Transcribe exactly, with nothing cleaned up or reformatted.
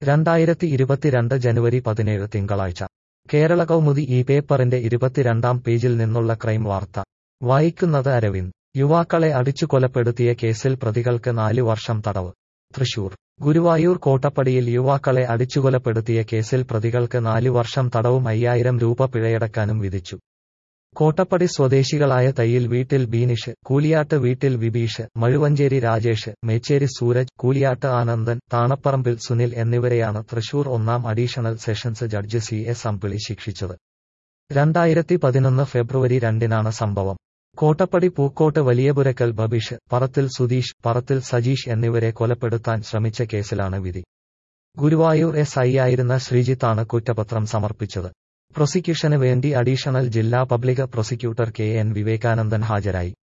രണ്ടായിരത്തി ഇരുപത്തിരണ്ട് ജനുവരി പതിനേഴ് തിങ്കളാഴ്ച കേരള കൗമുദി ഈ പേപ്പറിന്റെ ഇരുപത്തിരണ്ടാം പേജിൽ നിന്നുള്ള ക്രൈം വാർത്ത വായിക്കുന്നത് അരവിന്ദ്. യുവാക്കളെ അടിച്ചു കൊലപ്പെടുത്തിയ കേസിൽ പ്രതികൾക്ക് നാല് വർഷം തടവ്. തൃശൂർ ഗുരുവായൂർ കോട്ടപ്പടിയിൽ യുവാക്കളെ അടിച്ചുകൊലപ്പെടുത്തിയ കേസിൽ പ്രതികൾക്ക് നാല് വർഷം തടവും അയ്യായിരം രൂപ പിഴയടക്കാനും വിധിച്ചു. കോട്ടപ്പടി സ്വദേശികളായ തയ്യിൽ വീട്ടിൽ ബീനിഷ്, കൂലിയാട്ട് വീട്ടിൽ വിബീഷ്, മഴുവഞ്ചേരി രാജേഷ്, മേച്ചേരി സൂരജ്, കൂലിയാട്ട് ആനന്ദൻ, താണപ്പറമ്പിൽ സുനിൽ എന്നിവരെയാണ് തൃശൂർ ഒന്നാം additional sessions judge C S Ambili ശിക്ഷിച്ചത്. രണ്ടായിരത്തി പതിനൊന്ന് ഫെബ്രുവരി രണ്ടിനാണ് സംഭവം. കോട്ടപ്പടി പൂക്കോട്ട് വലിയപുരക്കൽ ബബീഷ്, പറത്തിൽ സുധീഷ്, പറത്തിൽ സജീഷ് എന്നിവരെ കൊലപ്പെടുത്താൻ ശ്രമിച്ച കേസിലാണ് വിധി. ഗുരുവായൂർ എസ് ഐ ആയിരുന്ന ശ്രീജിത്താണ് കുറ്റപത്രം സമർപ്പിച്ചത്. പ്രോസിക്യൂഷന് വേണ്ടി അഡീഷണൽ ജില്ലാ public prosecutor K N Vivekanandan ഹാജരായി.